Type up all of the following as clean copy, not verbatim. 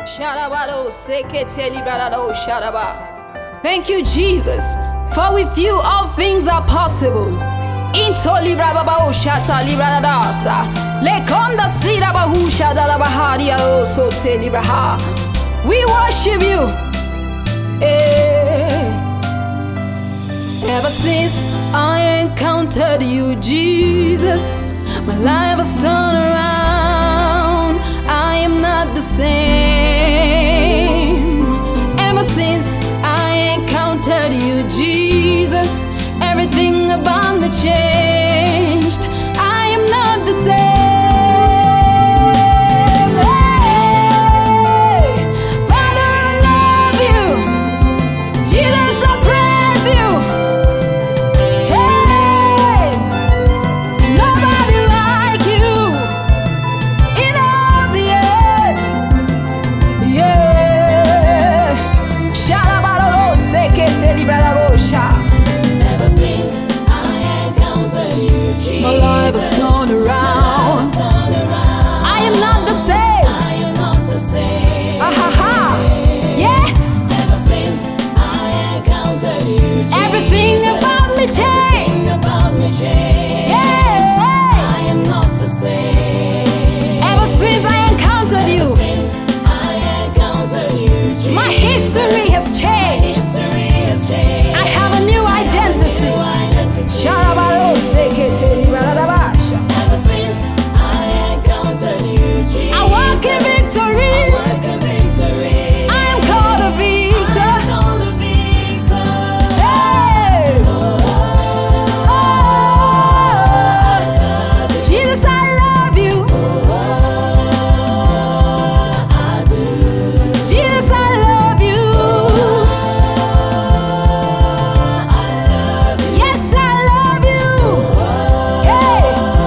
Sharabado, sekete librado, sharaba. Thank you, Jesus, for with you all things are possible. Into librabao shata libradasa. Lekonda sirabahu shadalabaharia oso te libraha. We worship you. Ever since I encountered you, Jesus, my life has turned around. I am not the same. Ever since I encountered you, Jesus, everything about me changed. I am not the same. Father, I love you. Jesus, I praise you. Hey, nobody like you in all the earth. Yeah. Shalabaro, sekete librarabosha. Ever since I encountered you, Jesus, My life has turned around. I am not the same. I am not the same. Ah ha ha. Yeah. Ever since I encountered you, Jesus, Everything about me changed. everything about me changed. Yeah. I am not the same. Ever since I encountered you, Since I encountered you, Jesus, my history has changed. history has changed. I have a new identity. New identity. Shalabaro, sekete librarabasha. Ever since I encountered you, Jesus, I walk in victory. work in victory. I am called a victor. Called a victor. Hey. Oh, Jesus, I love you. I do. Jesus, I love you. Yes, I love you. Hey.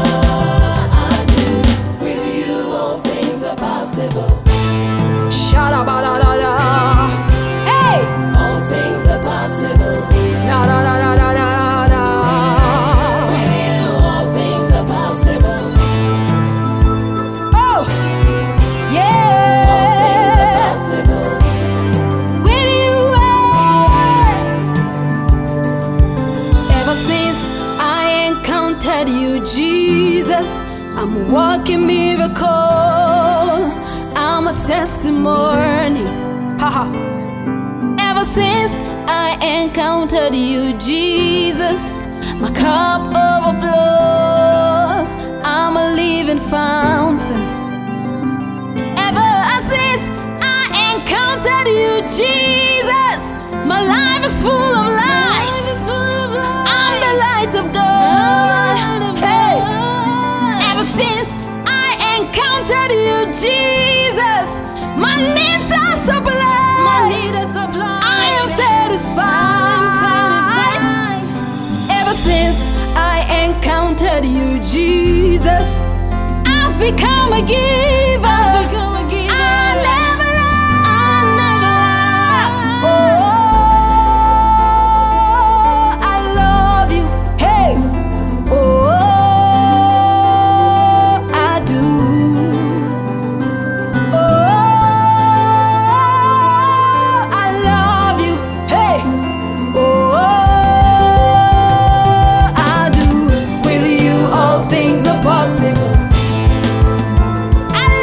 With you, all things are possible. Shalabadadada. Hey. All things are possible. Da da da da da da da. With you, all things are possible. Oh, All things are yeah. possible. With you, ever since I encountered you, Jesus, I'm a walking miracle. I'm a testimony. Haha. Ever since I encountered you, Jesus, my cup overflows. I'm a living fountain. Ever since I encountered you, Jesus, my life is full of light. I'm the light of God. Hey. Ever since I encountered you, Jesus, my needs are supplied. I am satisfied. Ever since I encountered you, Jesus, I've become a giver. I never lack. Oh, I love you. Hey. Oh, I do. Oh, I love you. Hey. Oh, I do. With you, all things are possible. I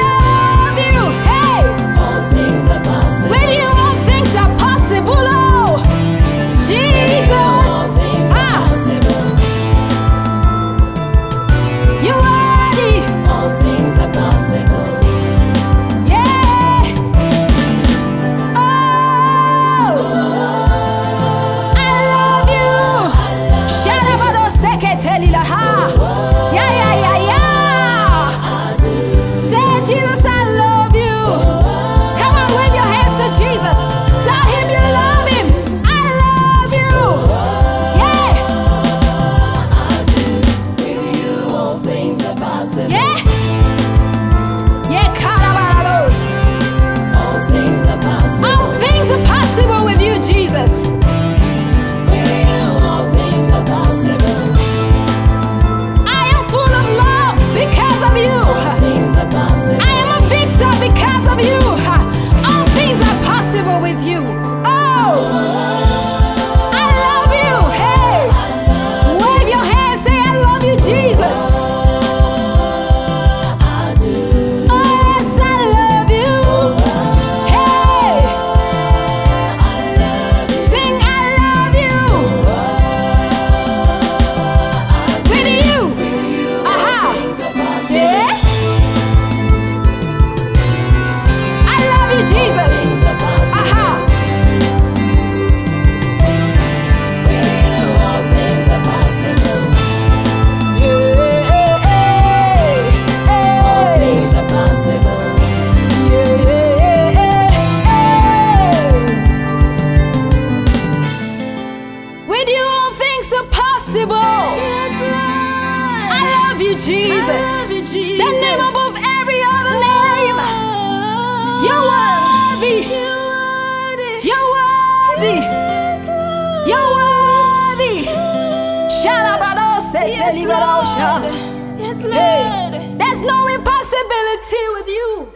worthy. You're worthy. Yes, Lord. Yes, Lord. There's no impossibility with you.